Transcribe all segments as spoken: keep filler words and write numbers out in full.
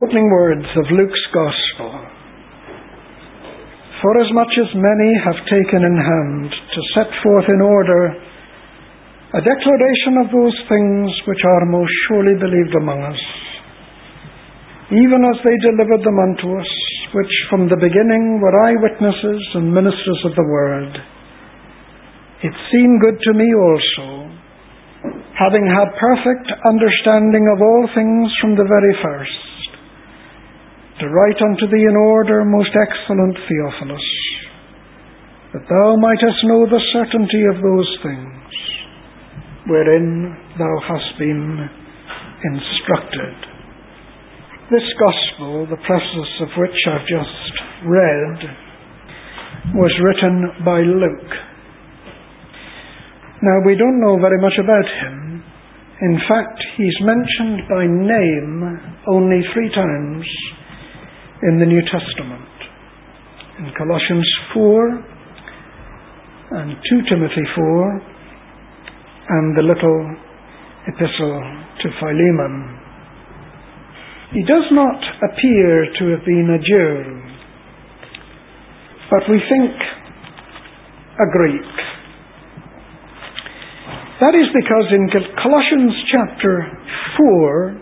Opening words of Luke's Gospel. Forasmuch as many have taken in hand to set forth in order a declaration of those things which are most surely believed among us, even as they delivered them unto us, which from the beginning were eyewitnesses and ministers of the word, it seemed good to me also, having had perfect understanding of all things from the very first, to write unto thee in order, most excellent Theophilus, that thou mightest know the certainty of those things wherein thou hast been instructed. This Gospel, the preface of which I've just read, was written by Luke. Now, we don't know very much about him. In fact, he's mentioned by name only three times in the New Testament. In Colossians four, and Second Timothy four, and the little epistle to Philemon. He does not appear to have been a Jew, but we think a Greek. That is because in Colossians chapter four,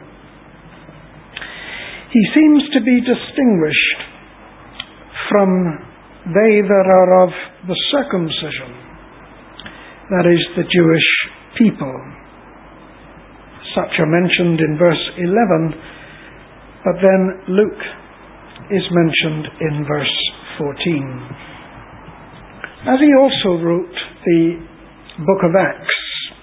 he seems to be distinguished from they that are of the circumcision, that is, the Jewish people. Such are mentioned in verse eleven, but then Luke is mentioned in verse fourteen. As he also wrote the book of Acts,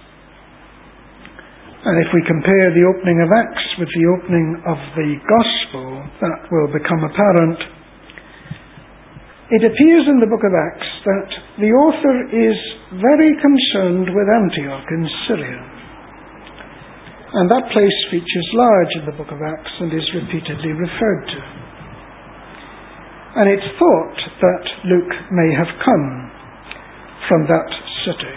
and if we compare the opening of Acts with the opening of the Gospel, that will become apparent. It appears in the book of Acts that the author is very concerned with Antioch in Syria. And that place features large in the book of Acts and is repeatedly referred to. And it's thought that Luke may have come from that city.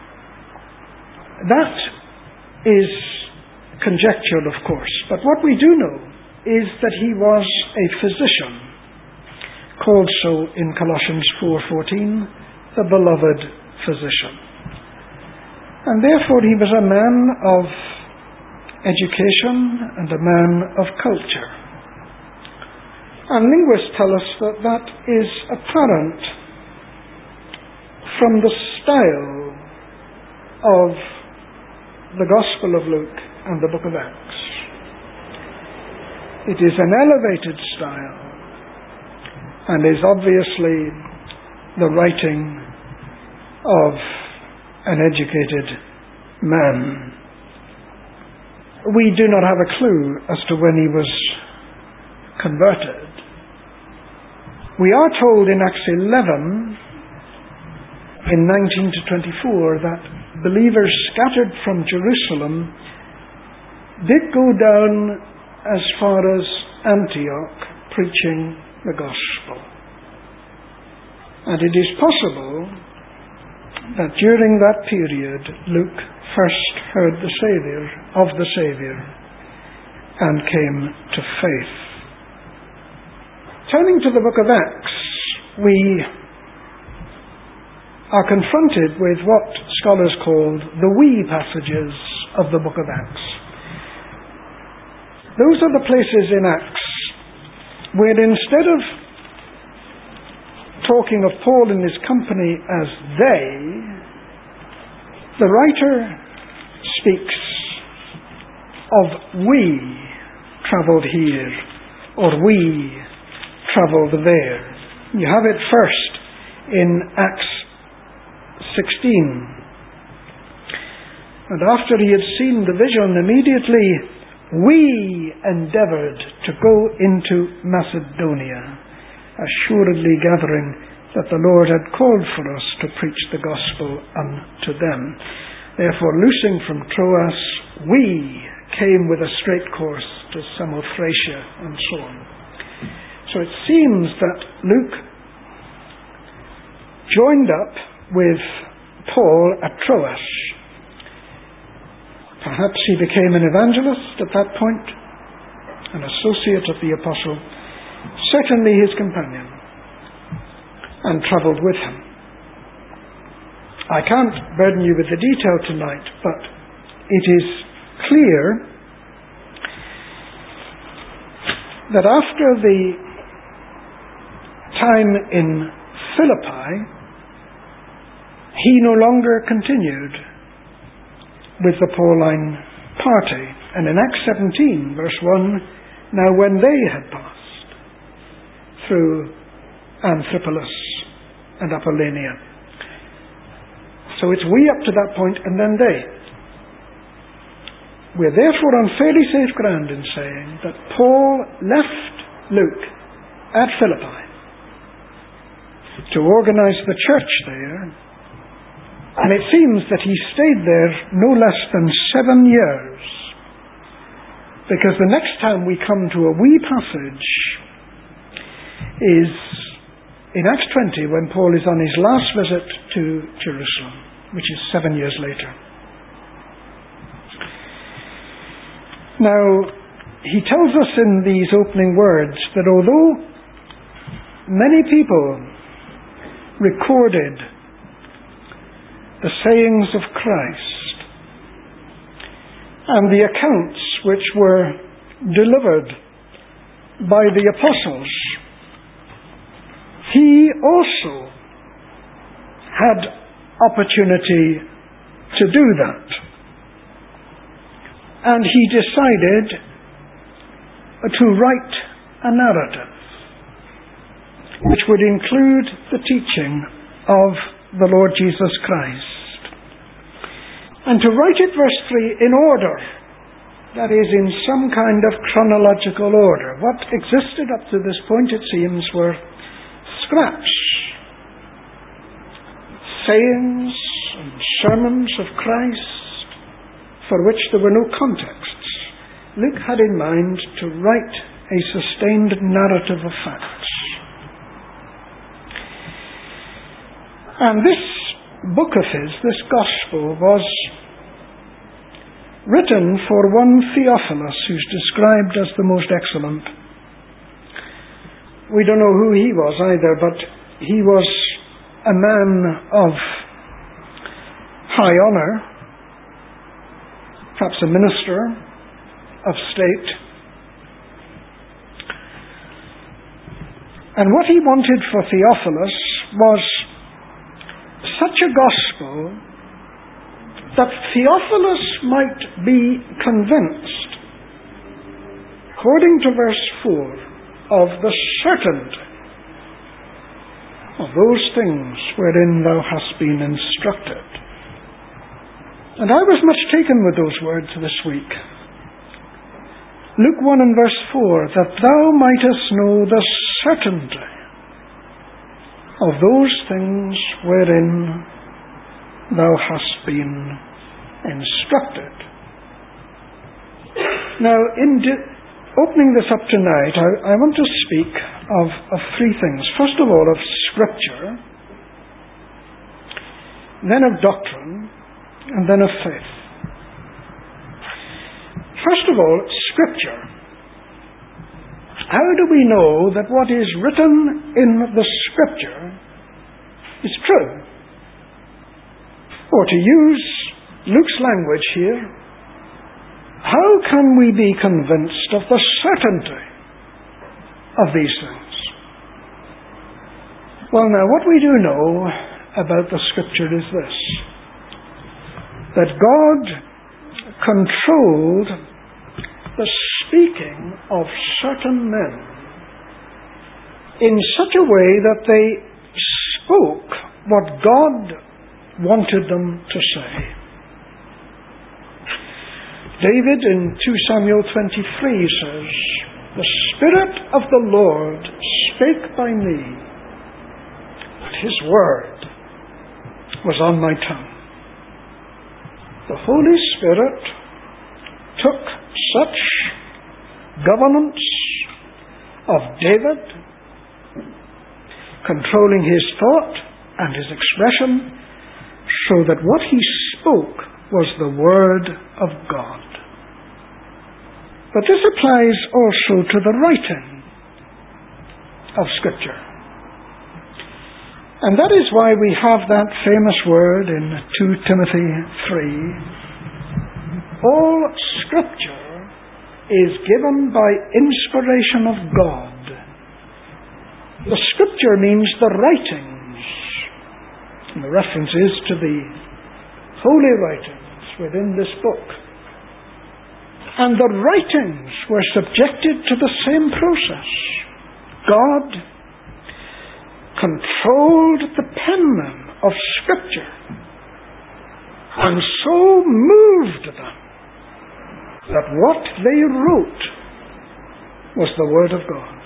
That is conjectural, of course, but what we do know is that he was a physician, called so in Colossians four fourteen, the beloved physician. And therefore he was a man of education and a man of culture. And linguists tell us that that is apparent from the style of the Gospel of Luke and the book of Acts. It is an elevated style and is obviously the writing of an educated man. We do not have a clue as to when he was converted. We are told in Acts eleven, in nineteen to twenty-four, that believers scattered from Jerusalem did go down as far as Antioch preaching the gospel. And it is possible that during that period Luke first heard the Saviour, of the Saviour, and came to faith. Turning to the book of Acts, we are confronted with what scholars call the wee passages of the book of Acts. Those are the places in Acts where, instead of talking of Paul and his company as they, the writer speaks of we travelled here, or we travelled there. You have it first in Acts sixteen. And after he had seen the vision, immediately we endeavoured to go into Macedonia, assuredly gathering that the Lord had called for us to preach the gospel unto them. Therefore, loosing from Troas, we came with a straight course to Samothracia, and so on. So it seems that Luke joined up with Paul at Troas. Perhaps he became an evangelist at that point. an associate of the apostle, certainly his companion, and travelled with him. I can't burden you with the detail tonight, but it is clear that after the time in Philippi, he no longer continued with the Pauline party. And in Acts seventeen, verse one, now when they had passed through Amphipolis and Apollonia. So it's we up to that point and then they. We're therefore on fairly safe ground in saying that Paul left Luke at Philippi to organize the church there, and it seems that he stayed there no less than seven years, because the next time we come to a wee passage is in Acts twenty, when Paul is on his last visit to Jerusalem, which is seven years later. Now, he tells us in these opening words that although many people recorded the sayings of Christ and the accounts which were delivered by the apostles, he also had opportunity to do that. And he decided to write a narrative which would include the teaching of the Lord Jesus Christ. And to write it, verse three, in order, that is, in some kind of chronological order. What existed up to this point, it seems, were scraps, sayings and sermons of Christ for which there were no contexts. Luke had in mind to write a sustained narrative of facts. And this book of his, this gospel, was written for one Theophilus, who's described as the most excellent. We don't know who he was either, but he was a man of high honor, perhaps a minister of state. And what he wanted for Theophilus was such a gospel that Theophilus might be convinced, according to verse four, of the certainty of those things wherein thou hast been instructed. And I was much taken with those words this week. Luke one and verse four, that thou mightest know the certainty of those things wherein thou hast been instructed. Now, in di- opening this up tonight, I, I want to speak of, of three things. First of all, of Scripture, then of doctrine, and then of faith. First of all, Scripture. How do we know that what is written in the Scripture is true? Or to use Luke's language here, how can we be convinced of the certainty of these things? Well, now, what we do know about the Scripture is this: that God controlled the speaking of certain men in such a way that they spoke what God wanted them to say. David in Second Samuel twenty-three says, "The Spirit of the Lord spake by me, and His word was on my tongue." The Holy Spirit took such governance of David, controlling his thought and his expression, so that what he spoke was the Word of God. But this applies also to the writing of Scripture. And that is why we have that famous word in Second Timothy three. All Scripture is given by inspiration of God. The Scripture means the writings. And the reference is to the holy writings within this book. And the writings were subjected to the same process. God controlled the penman of Scripture and so moved them that what they wrote was the Word of God.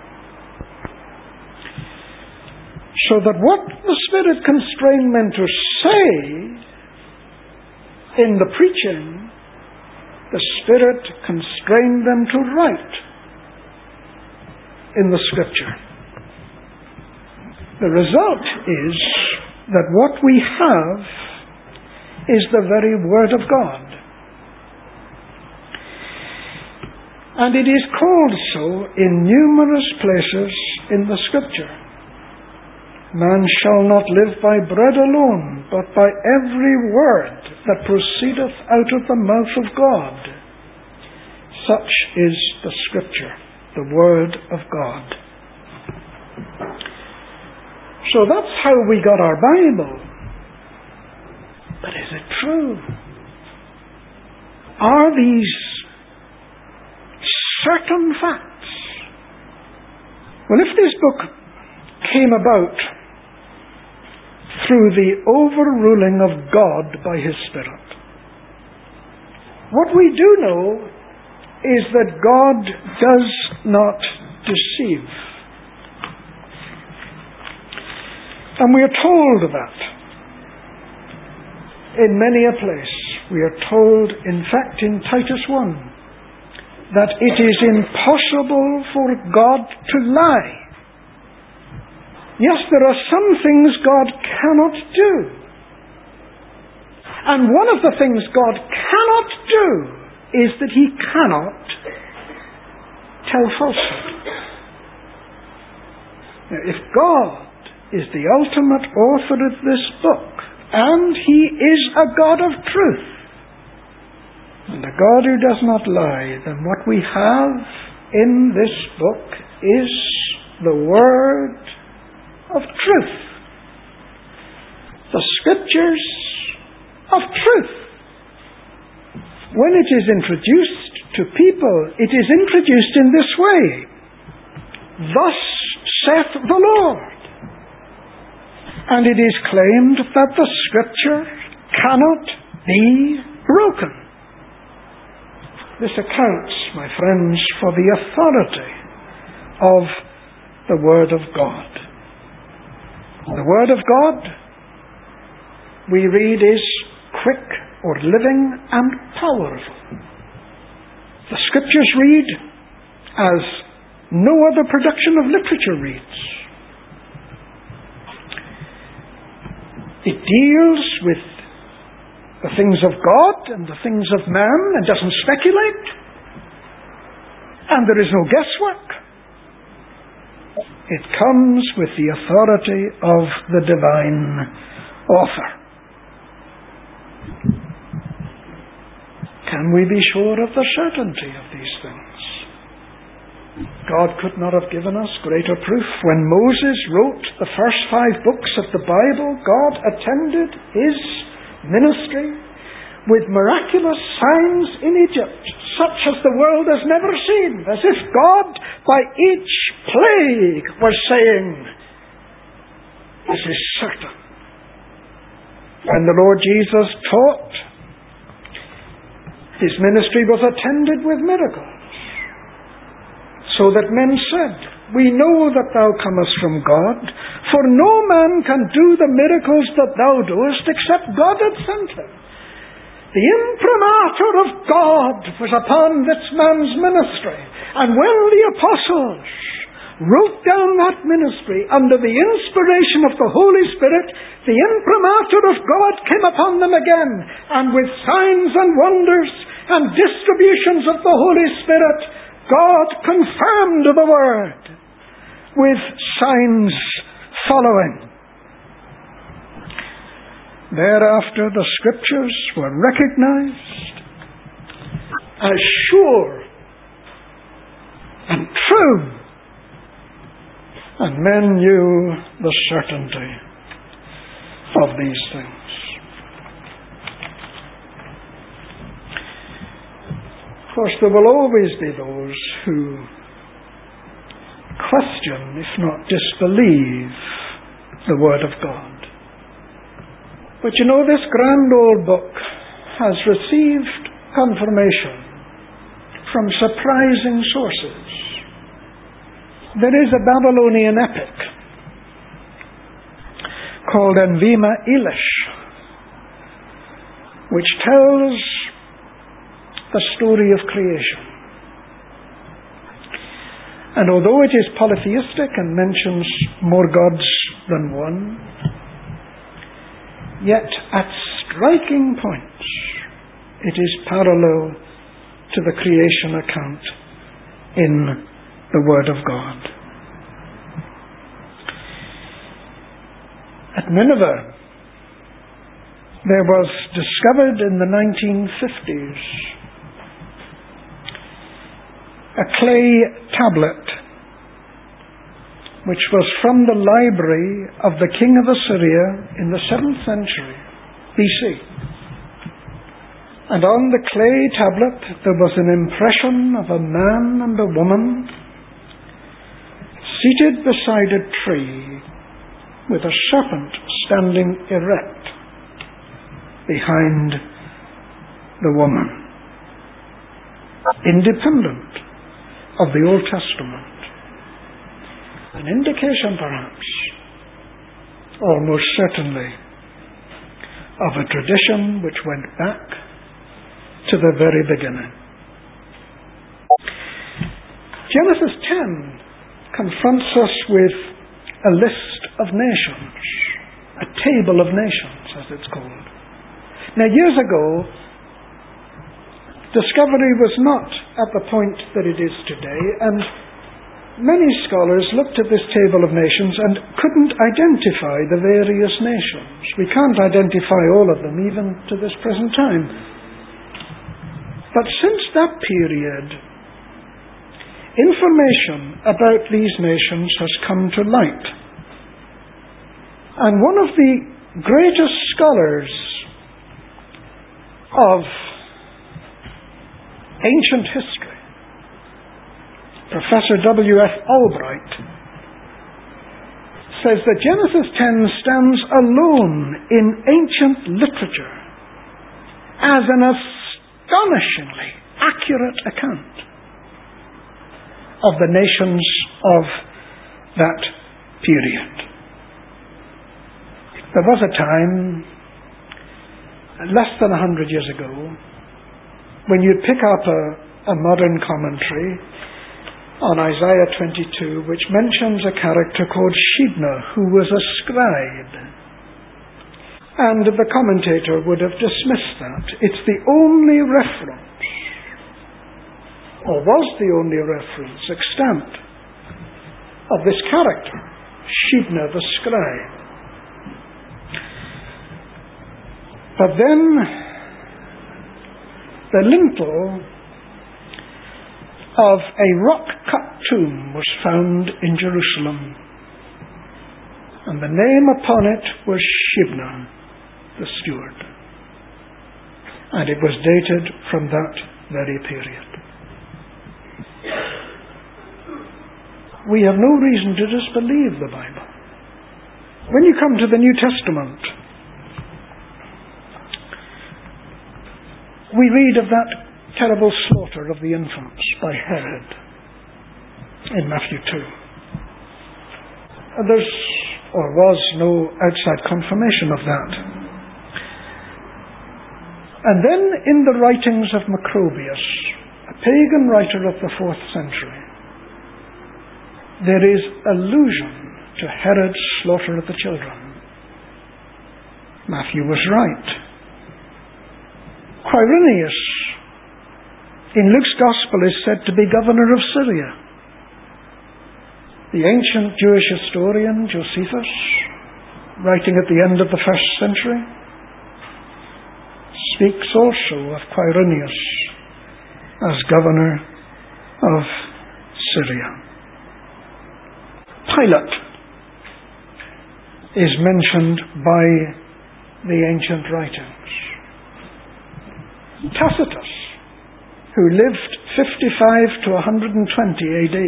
So that what the Spirit constrained men to say in the preaching, the Spirit constrained them to write in the Scripture. The result is that what we have is the very Word of God. And it is called so in numerous places in the Scripture. Man shall not live by bread alone, but by every word that proceedeth out of the mouth of God. Such is the Scripture, the Word of God. So that's how we got our Bible. But is it true? Are these certain facts? Well, if this book came about through the overruling of God by His Spirit, what we do know is that God does not deceive. And we are told that in many a place. We are told, in fact, in Titus one, that it is impossible for God to lie. Yes, there are some things God cannot do. And one of the things God cannot do is that He cannot tell falsehood. Now, if God is the ultimate author of this book, and He is a God of truth, and a God who does not lie, then what we have in this book is the Word of truth. The Scriptures of truth. When it is introduced to people, it is introduced in this way. Thus saith the Lord. And it is claimed that the Scripture cannot be broken. This accounts, my friends, for the authority of the Word of God. The Word of God, we read, is quick or living and powerful. The Scriptures read as no other production of literature reads. It deals with the things of God and the things of man and doesn't speculate. And there is no guesswork. It comes with the authority of the divine author. Can we be sure of the certainty of these things? God could not have given us greater proof. When Moses wrote the first five books of the Bible, God attended his ministry with miraculous signs in Egypt, such as the world has never seen, as if God, by each plague, was saying, this is certain. When the Lord Jesus taught, his ministry was attended with miracles, so that men said, we know that thou comest from God, for no man can do the miracles that thou doest except God hath sent him. The imprimatur of God was upon this man's ministry. And when the apostles wrote down that ministry under the inspiration of the Holy Spirit, the imprimatur of God came upon them again, and with signs and wonders and distributions of the Holy Spirit, God confirmed the Word with signs following. Thereafter, the Scriptures were recognized as sure and true, and men knew the certainty of these things. Of course, there will always be those who question, if not disbelieve, the Word of God. But you know, this grand old book has received confirmation from surprising sources. There is a Babylonian epic called Envima Elish, which tells the story of creation. And although it is polytheistic and mentions more gods than one, yet at striking points it is parallel to the creation account in the Word of God. At Nineveh, there was discovered in the nineteen fifties a clay tablet which was from the library of the king of Assyria in the seventh century B C. And on the clay tablet there was an impression of a man and a woman seated beside a tree with a serpent standing erect behind the woman, independent of the Old Testament. An indication, perhaps, almost certainly, of a tradition which went back to the very beginning. Genesis ten confronts us with a list of nations, a table of nations, as it's called. Now, years ago, discovery was not at the point that it is today, and many scholars looked at this table of nations and couldn't identify the various nations. We can't identify all of them, even to this present time. But since that period, information about these nations has come to light. And one of the greatest scholars of ancient history, Professor W F Albright, says that Genesis ten stands alone in ancient literature as an astonishingly accurate account of the nations of that period. There was a time, less than a hundred years ago, when you'd pick up a, a modern commentary on Isaiah twenty-two, which mentions a character called Shebna, who was a scribe. And the commentator would have dismissed that. It's the only reference, or was the only reference, extant, of this character, Shebna the scribe. But then the lintel of a rock-cut tomb was found in Jerusalem, and the name upon it was Shebna, the steward, and it was dated from that very period. We have no reason to disbelieve the Bible. When you come to the New Testament, we read of that terrible slaughter of the infants by Herod in Matthew two. There's, or was, no outside confirmation of that. And then in the writings of Macrobius, a pagan writer of the fourth century, there is allusion to Herod's slaughter of the children. Matthew was right. Quirinius in Luke's Gospel is said to be governor of Syria. The ancient Jewish historian Josephus, writing at the end of the first century, speaks also of Quirinius as governor of Syria. Pilate is mentioned by the ancient writings. Tacitus, who lived fifty-five to one hundred twenty A D,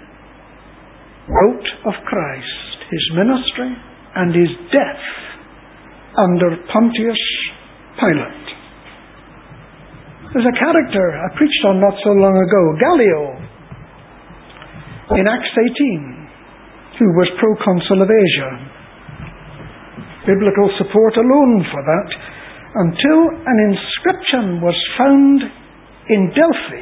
wrote of Christ, his ministry and his death under Pontius Pilate. There's a character I preached on not so long ago, Gallio, in Acts eighteen, who was proconsul of Asia. Biblical support alone for that, until an inscription was found in Delphi,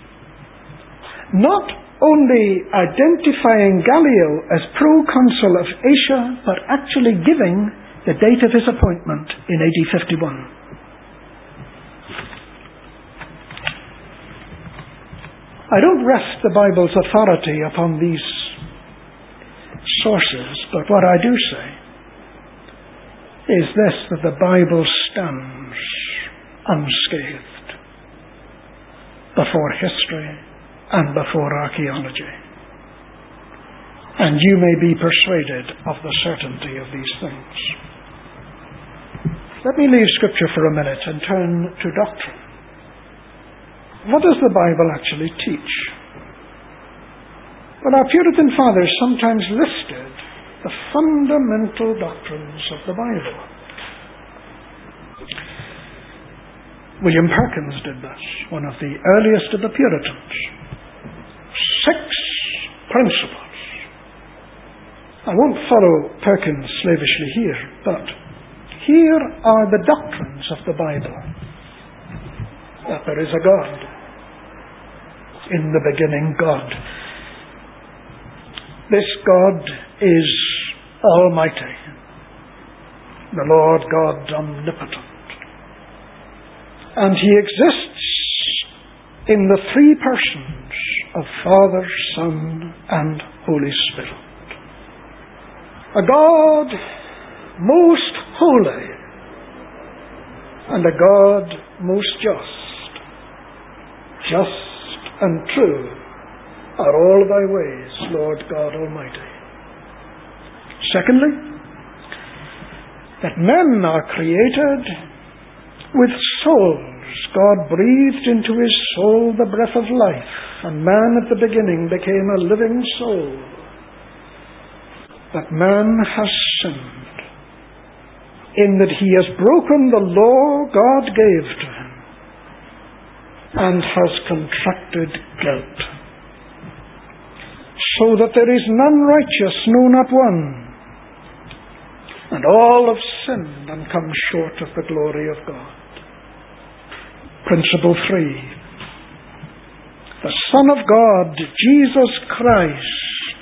not only identifying Gallio as proconsul of Asia, but actually giving the date of his appointment in A D fifty-one. I don't rest the Bible's authority upon these sources, but what I do say is this, that the Bible stands unscathed before history and before archaeology. And you may be persuaded of the certainty of these things. Let me leave Scripture for a minute and turn to doctrine. What does the Bible actually teach? Well, our Puritan fathers sometimes listed the fundamental doctrines of the Bible. William Perkins did this, one of the earliest of the Puritans. Six principles. I won't follow Perkins slavishly here, but here are the doctrines of the Bible. That there is a God. In the beginning, God. This God is Almighty, the Lord God omnipotent. And He exists in the three persons of Father, Son, and Holy Spirit. A God most holy and a God most just. Just and true are all thy ways, Lord God Almighty. Secondly, that men are created with souls. God breathed into his soul the breath of life, and man at the beginning became a living soul. That man has sinned, in that he has broken the law God gave to him, and has contracted guilt. So that there is none righteous, no, not one. And all have sinned and come short of the glory of God. Principle three. The Son of God, Jesus Christ,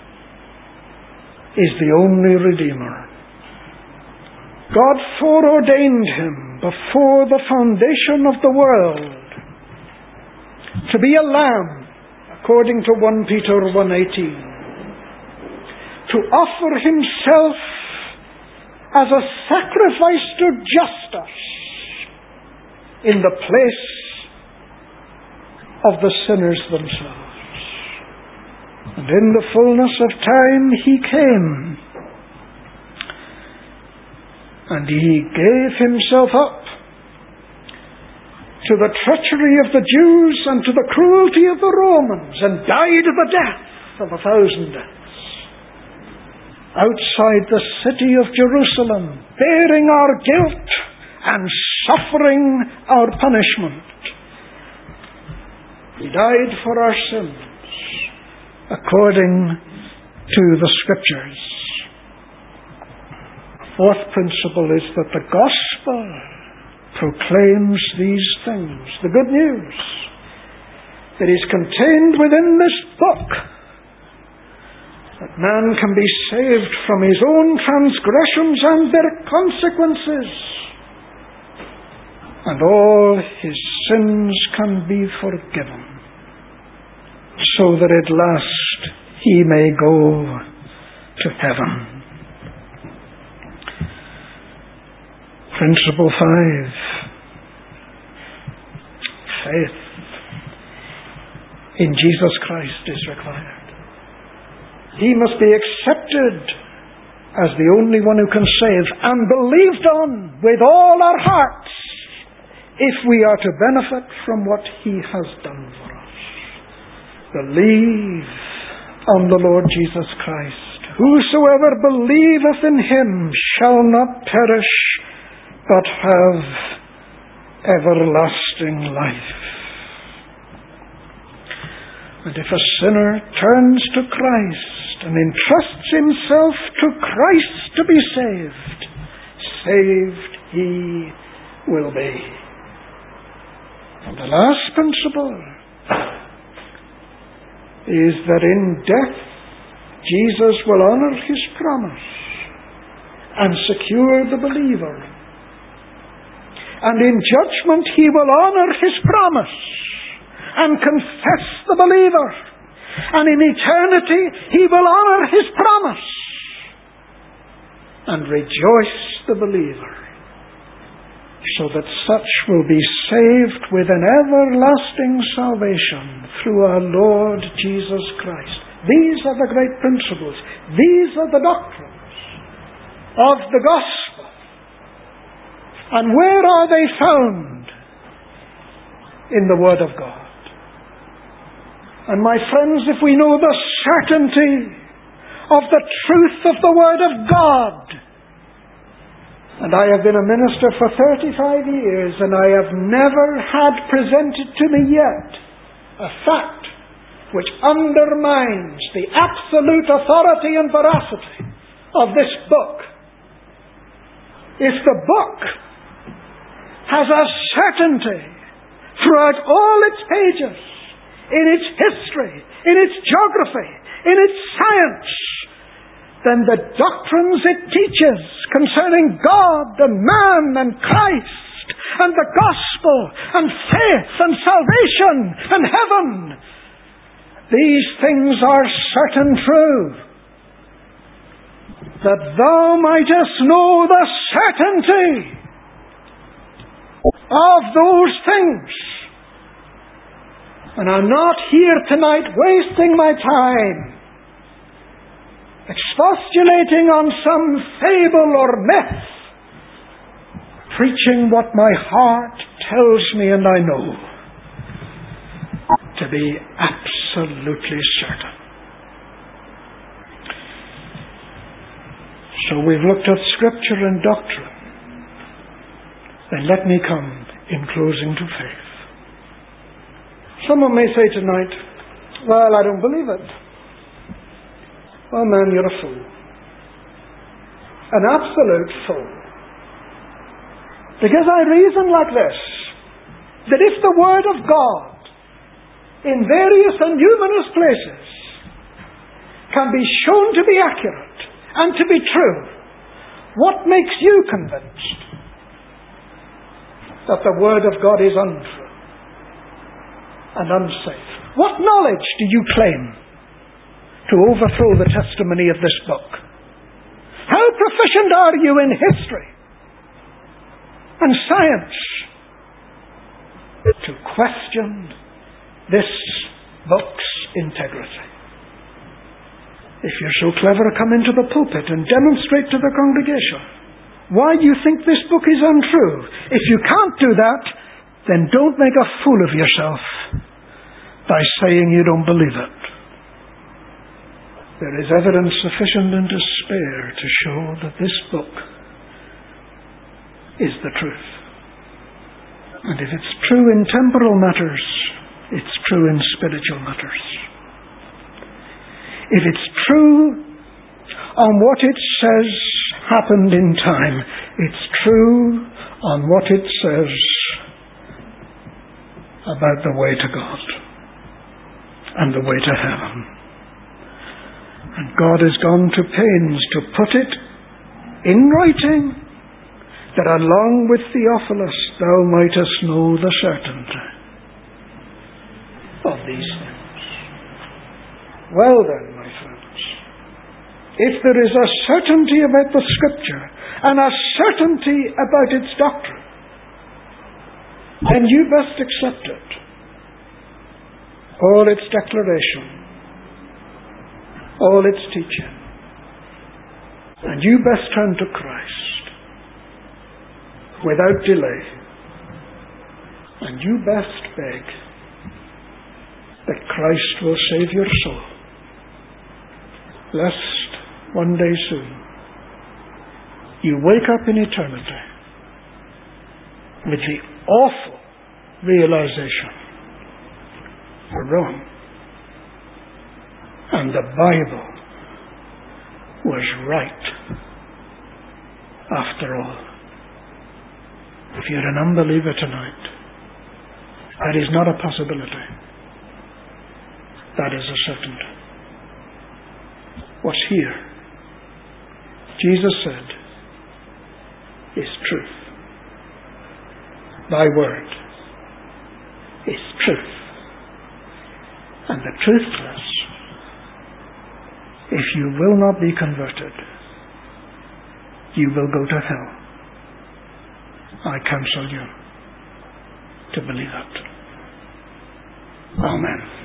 is the only Redeemer. God foreordained him before the foundation of the world to be a lamb, according to First Peter one eighteen, to offer himself as a sacrifice to justice in the place of the sinners themselves. And in the fullness of time he came, and he gave himself up to the treachery of the Jews and to the cruelty of the Romans, and died the death of a thousand deaths outside the city of Jerusalem, bearing our guilt and suffering our punishment. He died for our sins according to the Scriptures. Fourth principle is that the gospel proclaims these things, the good news that is contained within this book, that man can be saved from his own transgressions and their consequences, and all his sins can be forgiven, so that at last he may go to heaven. Principle five. Faith in Jesus Christ is required. He must be accepted as the only one who can save and believed on with all our hearts if we are to benefit from what he has done for us. Believe on the Lord Jesus Christ. Whosoever believeth in him shall not perish, but have everlasting life. And if a sinner turns to Christ and entrusts himself to Christ to be saved, saved he will be. And the last principle is that in death Jesus will honor his promise and secure the believer. And in judgment he will honor his promise and confess the believer. And in eternity he will honor his promise and rejoice the believer, so that such will be saved with an everlasting salvation through our Lord Jesus Christ. These are the great principles. These are the doctrines of the gospel. And where are they found? In the Word of God. And my friends, if we know the certainty of the truth of the Word of God, and I have been a minister for thirty-five years, and I have never had presented to me yet a fact which undermines the absolute authority and veracity of this book. If the book has a certainty throughout all its pages, in its history, in its geography, in its science, then the doctrines it teaches concerning God and man and Christ and the gospel and faith and salvation and heaven, these things are certain true. That thou mightest know the certainty of those things. And I'm not here tonight wasting my time expostulating on some fable or myth, preaching what my heart tells me and I know to be absolutely certain. So we've looked at Scripture and doctrine. Then let me come in closing to faith. Someone may say tonight, well, I don't believe it. Oh man, you're a fool. An absolute fool. Because I reason like this, that if the Word of God in various and numerous places can be shown to be accurate and to be true, what makes you convinced that the Word of God is untrue and unsafe? What knowledge do you claim to overthrow the testimony of this book? How proficient are you in history and science to question this book's integrity? If you're so clever, come into the pulpit and demonstrate to the congregation why you think this book is untrue. If you can't do that, then don't make a fool of yourself by saying you don't believe it. There is evidence sufficient and to spare to show that this book is the truth. And if it's true in temporal matters, it's true in spiritual matters. If it's true on what it says happened in time, it's true on what it says about the way to God and the way to heaven. And God has gone to pains to put it in writing, that along with Theophilus thou mightest know the certainty of these things. Well then, my friends, if there is a certainty about the Scripture and a certainty about its doctrine, then you best accept it, all its declaration, all its teaching, and you best turn to Christ without delay, and you best beg that Christ will save your soul, lest one day soon you wake up in eternity with the awful realization you're wrong, and the Bible was right after all. If you're an unbeliever tonight, that is not a possibility. That is a certainty. What's here, Jesus said, is truth. Thy word is truth. And the truthless, if you will not be converted, you will go to hell. I counsel you to believe that. Amen.